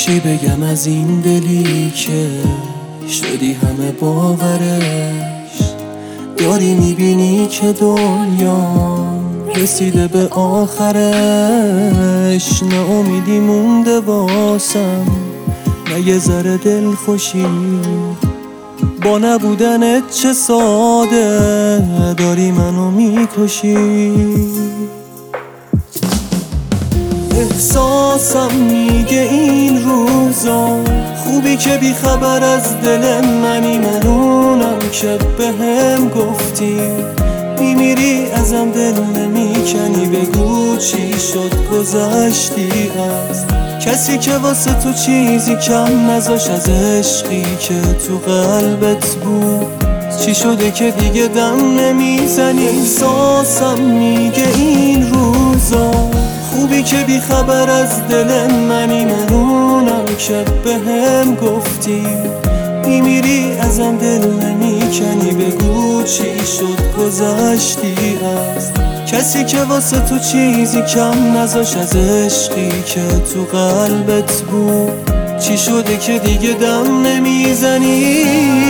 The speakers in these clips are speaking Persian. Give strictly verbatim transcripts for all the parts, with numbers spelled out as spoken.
چی بگم از این دلی که شدی همه باورش؟ داری میبینی که دنیا رسیده به آخرش. نه امیدی مونده واسم، نه یه ذره دل خوشی. با نبودنت چه ساده داری منو میکشی. احساسم میگه این روزا خوبی که بی خبر از دل منی. منونم که به هم گفتی میمیری ازم دل نمیکنی. بگو چی شد گذشتی از کسی که واسه تو چیزی کم نذاش از عشقی که تو قلبت بود. چی شده که دیگه دم نمیزنی؟ احساسم میگه این روزا خوبی که بی خبر از دل منی. منونم که به هم گفتی میمیری ازم دل نمیکنی. بگو چی شد گذشتی از کسی که واسه تو چیزی کم نذاش از عشقی که تو قلبت بود. چی شده که دیگه دم نمیزنی؟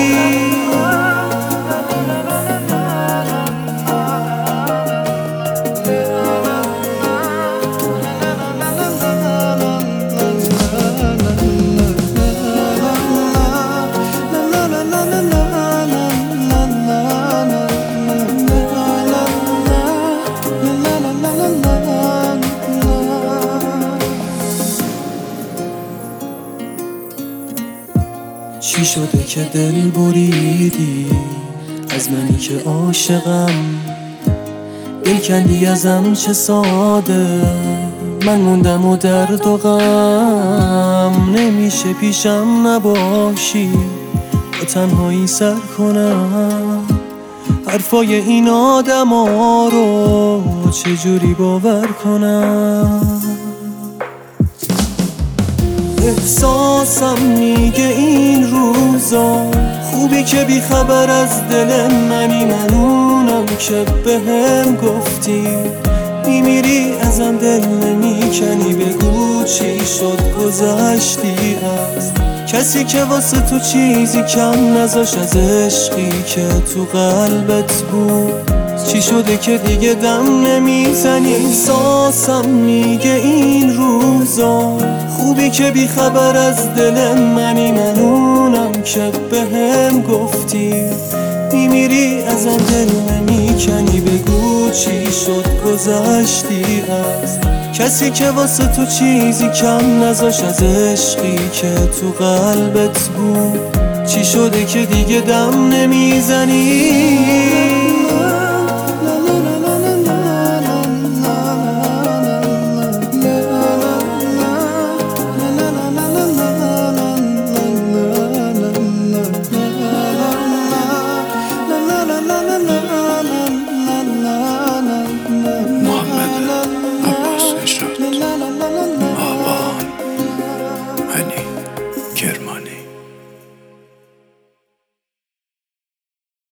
چی شده که دل بریدی از منی که عاشقم؟ دل کندی ازم چه ساده، من موندم و درد و غم. نمیشه پیشم نباشی با تنهایی سر کنم. حرفای این آدم ها رو چجوری باور کنم؟ احساسم میگه این روزا خوبی که بی خبر از دل منی. منونم که به هم گفتی میمیری ازم دل نمیکنی. بگو چی شد گذشتی از کسی که واسه تو چیزی کم نذاش از عشقی که تو قلبت بود. چی شده که دیگه دم نمیزنی؟ احساسم میگه این روزا خوبی که بی خبر از دل منی. منونم که به هم گفتی میمیری ازم دل نمیکنی. بگو چی شد گذشتی از کسی که واسه تو چیزی کم نذاش از عشقی که تو قلبت بود. چی شده که دیگه دم نمیزنی؟